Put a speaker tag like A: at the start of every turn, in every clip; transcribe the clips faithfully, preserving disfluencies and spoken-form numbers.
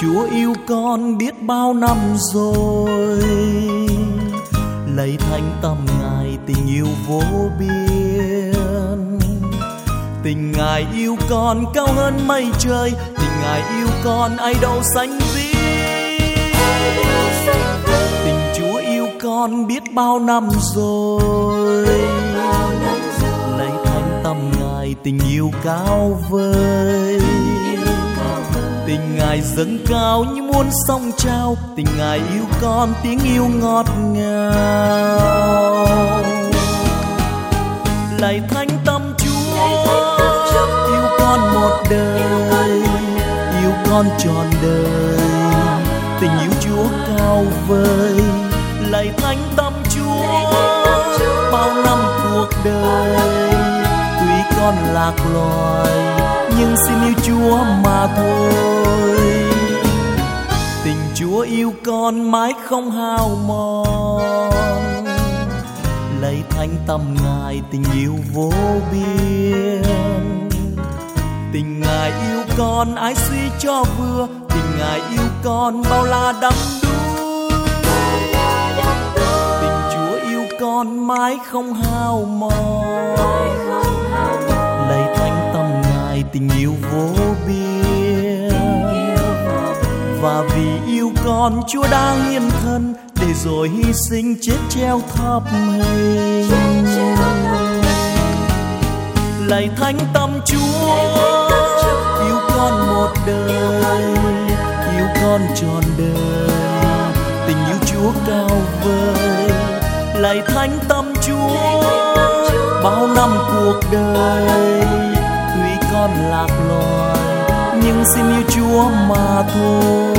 A: Chúa yêu con biết bao năm rồi, lạy thánh tâm Ngài tình yêu vô biên. Tình Ngài yêu con cao hơn mây trời, tình Ngài yêu con ai đâu sánh ví. Tình Chúa yêu con biết bao năm rồi, lạy thánh tâm Ngài tình yêu cao vời. Tình Ngài dâng cao như muôn sông trao, tình Ngài yêu con tiếng yêu ngọt ngào. Lạy thánh tâm Chúa, yêu con một đời, yêu con trọn đời, tình yêu Chúa cao vời. Lạy thánh tâm Chúa, bao năm cuộc đời tuy con lạc loài nhưng xin yêu Chúa mà thôi. Tình Chúa yêu con mãi không hao mòn, lạy thánh tâm Ngài tình yêu vô biên. Tình Ngài yêu con ai suy cho vừa, tình Ngài yêu con bao la đắm đuối. Tình Chúa yêu con mãi không hao mòn, lạy thánh tâm Ngài tình yêu vô biên. Và vì yêu con Chúa đã hiến thân, để rồi hy sinh chết treo tháp hình. Lạy thánh tâm Chúa, yêu con một đời, yêu con trọn đời, tình yêu Chúa cao vời. Lạy thánh tâm Chúa, bao năm cuộc đời tuy con lạc loài nhưng xin yêu Chúa mà thôi.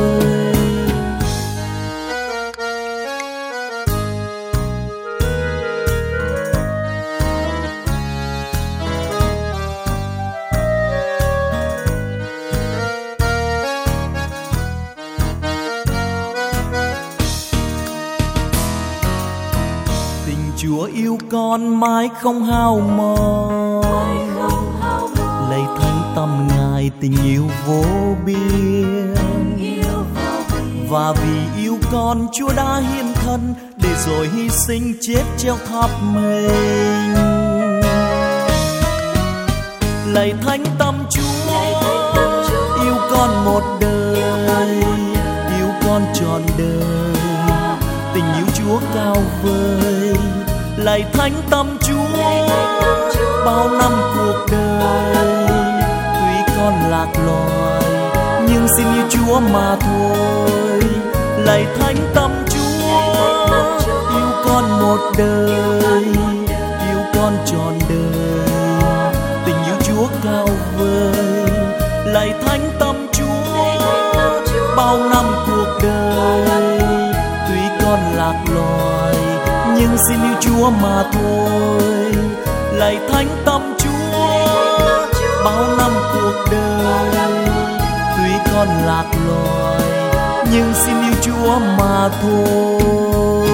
A: Tình Chúa yêu con mãi không hao mòn, lạy thánh tâm Ngài tình yêu vô biên. Và vì yêu con Chúa đã hiến thân, để rồi hy sinh chết treo tháp mình. Lạy thánh tâm Chúa, yêu con một đời, yêu con trọn đời, tình yêu Chúa cao vời. Lạy thánh tâm Chúa, bao năm cuộc đời tuy con lạc loài nhưng xin yêu Chúa mà thôi. Lạy thánh tâm Chúa, yêu con một đời, yêu con trọn đời, tình yêu Chúa cao vời. Lạy thánh tâm Chúa, bao năm cuộc đời tuy con lạc loài nhưng xin yêu Chúa mà thôi. Lạy thánh tâm Chúa, bao năm cuộc đời tuy con lạc loài nhưng xin yêu Chúa mà thôi.